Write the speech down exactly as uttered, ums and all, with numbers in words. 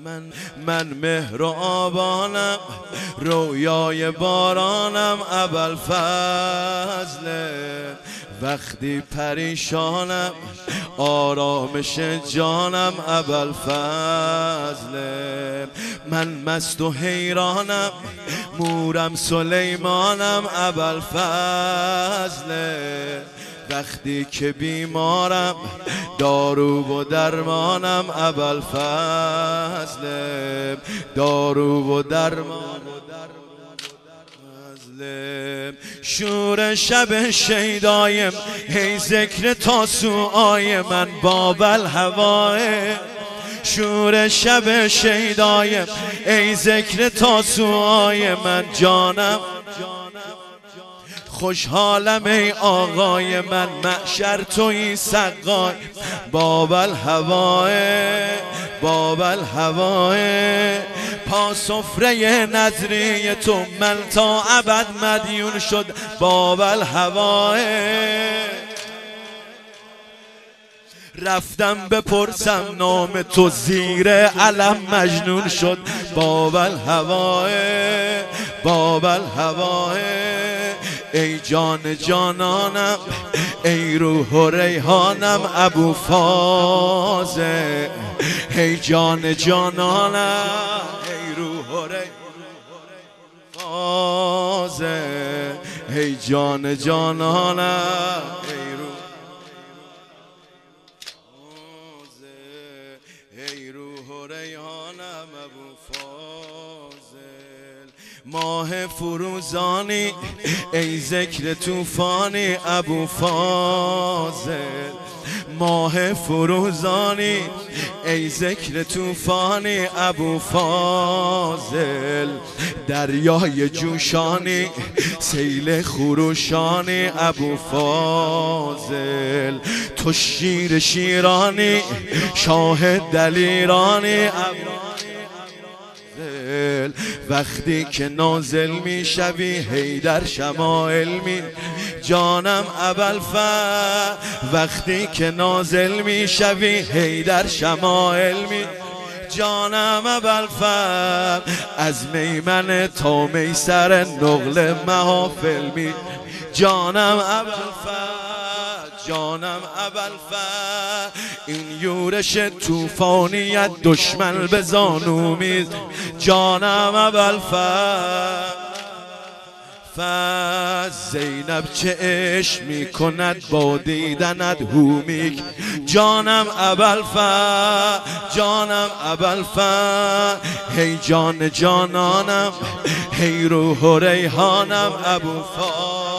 من من مهر و آبانم، رویای بارانم، ابوالفضل. وقتی پریشانم آرامش جانم، ابوالفضل. من مست و حیرانم، مورم سلیمانم، ابوالفضل. وقتی که بیمارم دارو و درمانم، ابوالفضل. دارو و درمان شور شب شیدایم، هی ذکر تاسوعای من بابل هواه. شور شب شیدایم، ای ذکر تاسوعای من جانم. خوشحالم ای آقای من، معشر توی سقای بابل هواه. بابل هواه. پا سفره نظری تو من تا ابد مدیون شد بابل هواه. رفتم بپرسم نام تو، زیر علم مجنون شد بابل هواه. بابل هواه. ای جان جانانم، ای روح و ریحانم، ابو فاضل. ای جان جانانم، ای روح و ریحانم، ای جان جانانم، ای روح ای روح و ریحانم، ابو فاضل. ماه فروزانی، ای ذکر طوفانی، ابو فاضل. ماه فروزانی، ای ذکر طوفانی، ابو فاضل. دریای جوشانی، سیل خروشانی، ابو فاضل. تو شیر شیرانی، شاه دلیرانی، ابو وقتی که نازل می شوی هی در شمائل می جانم ابوالفضل. وقتی که نازل می شوی هی در شمائل می جانم ابوالفضل. از میمن تا میسر نقل محافل می جانم ابوالفضل. جانم ابوالفضل. این یورش طوفانیت دشمن به زانو میز جانم ابوالفضل. زینب چه عشق می کند با دیدنت هومیک جانم ابوالفضل. جانم ابوالفضل. هی جان جانانم، هی روح و ریحانم، ابو فاضل.